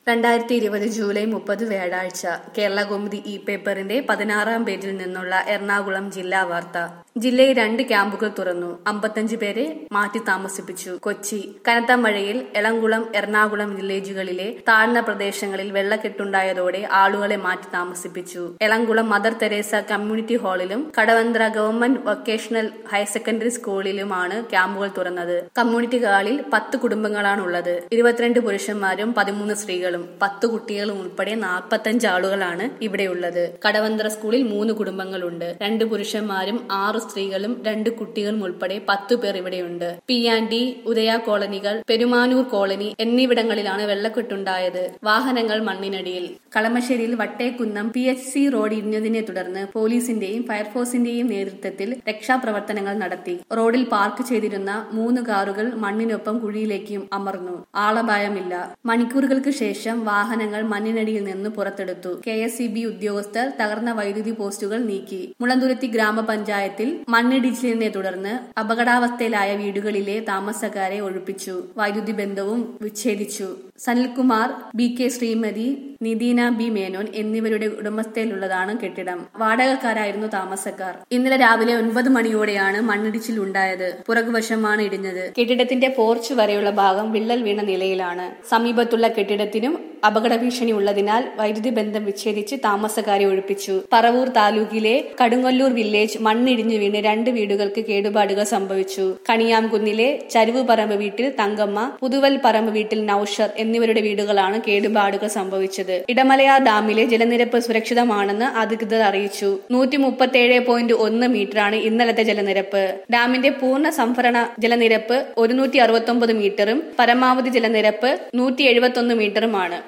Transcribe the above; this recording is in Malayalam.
2020 ജൂലൈ 30 വ്യാഴാഴ്ച കേരളകൗമുദി പേപ്പറിന്റെ 16-ാം പേജിൽ നിന്നുള്ള എറണാകുളം ജില്ലാ വാർത്ത. ജില്ലയിൽ 2 ക്യാമ്പുകൾ തുറന്നു. 55 പേരെ മാറ്റി താമസിപ്പിച്ചു. കൊച്ചി. കനത്ത മഴയിൽ എളംകുളം, എറണാകുളം വില്ലേജുകളിലെ താഴ്ന്ന പ്രദേശങ്ങളിൽ വെള്ളക്കെട്ടുണ്ടായതോടെ ആളുകളെ മാറ്റി താമസിപ്പിച്ചു. എളംകുളം മദർ തെരേസ കമ്മ്യൂണിറ്റി ഹാളിലും Kadavanthra government vocational higher secondary സ്കൂളിലുമാണ് ക്യാമ്പുകൾ തുറന്നത്. കമ്മ്യൂണിറ്റി ഹാളിൽ 10 കുടുംബങ്ങളാണുള്ളത്. 22 പുരുഷന്മാരും 13 സ്ത്രീകളും 10 കുട്ടികളും ഉൾപ്പെടെ 45 ആളുകളാണ് ഇവിടെയുള്ളത്. കടവന്ത്ര സ്കൂളിൽ 3 കുടുംബങ്ങളുണ്ട്. 2 പുരുഷന്മാരും 6 സ്ത്രീകളും 2 കുട്ടികളും ഉൾപ്പെടെ 10 പേർ ഇവിടെയുണ്ട്. P&D, ഉദയ കോളനികൾ, പെരുമാനൂർ കോളനി എന്നിവിടങ്ങളിലാണ് വെള്ളക്കെട്ടുണ്ടായത്. വാഹനങ്ങൾ മണ്ണിനടിയിൽ. കളമശ്ശേരിയിൽ വട്ടേക്കുന്നം PHC റോഡ് ഇടിഞ്ഞതിനെ തുടർന്ന് പോലീസിന്റെയും ഫയർഫോഴ്സിന്റെയും നേതൃത്വത്തിൽ രക്ഷാപ്രവർത്തനങ്ങൾ നടത്തി. റോഡിൽ പാർക്ക് ചെയ്തിരുന്ന 3 കാറുകൾ മണ്ണിനൊപ്പം കുഴിയിലേക്കും അമർന്നു. ആളപായമില്ല. മണിക്കൂറുകൾക്ക് ശേഷം വാഹനങ്ങൾ മണ്ണിനടിയിൽ നിന്ന് പുറത്തെടുത്തു. KSEB ഉദ്യോഗസ്ഥർ തകർന്ന വൈദ്യുതി പോസ്റ്റുകൾ നീക്കി. മുളന്തുരുത്തി ഗ്രാമപഞ്ചായത്തിൽ മണ്ണിടിച്ചിലിനെ തുടർന്ന് അപകടാവസ്ഥയിലായ വീടുകളിലെ താമസക്കാരെ ഒഴിപ്പിച്ചു. വൈദ്യുതി ബന്ധവും വിച്ഛേദിച്ചു. സനിൽകുമാർ, BK ശ്രീമതി, നിദീന B മേനോൻ എന്നിവരുടെ ഉടമസ്ഥയിലുള്ളതാണ് കെട്ടിടം. വാടകക്കാരായിരുന്നു താമസക്കാർ. ഇന്നലെ രാവിലെ 9 മണിയോടെയാണ് മണ്ണിടിച്ചിൽ ഉണ്ടായത്. പുറകുവശമാണ് ഇടിഞ്ഞത്. കെട്ടിടത്തിന്റെ പോർച്ച് വരെയുള്ള ഭാഗം വിള്ളൽ വീണ നിലയിലാണ്. സമീപത്തുള്ള കെട്ടിടത്തിനും അപകട ഭീഷണി ഉള്ളതിനാൽ വൈദ്യുതി ബന്ധം വിച്ഛേദിച്ച് താമസക്കാരെ ഒഴിപ്പിച്ചു. പറവൂർ താലൂക്കിലെ കടുങ്ങല്ലൂർ വില്ലേജ് മണ്ണിടിഞ്ഞു വീണ് 2 വീടുകൾക്ക് കേടുപാടുകൾ സംഭവിച്ചു. കണിയാംകുന്നിലെ ചരുവുപറമ്പ് വീട്ടിൽ തങ്കമ്മ, പുതുവൽ പറമ്പ് വീട്ടിൽ നൌഷർ എന്നിവരുടെ വീടുകളാണ് കേടുപാടുകൾ സംഭവിച്ചത്. ഇടമലയാർ ഡാമിലെ ജലനിരപ്പ് സുരക്ഷിതമാണെന്ന് അധികൃതർ അറിയിച്ചു. 137.1 മീറ്ററാണ് ഇന്നലത്തെ ജലനിരപ്പ്. ഡാമിന്റെ പൂർണ്ണ സംഭരണ ജലനിരപ്പ് 169 മീറ്ററും പരമാവധി ജലനിരപ്പ് 171 മീറ്ററുമാണ്.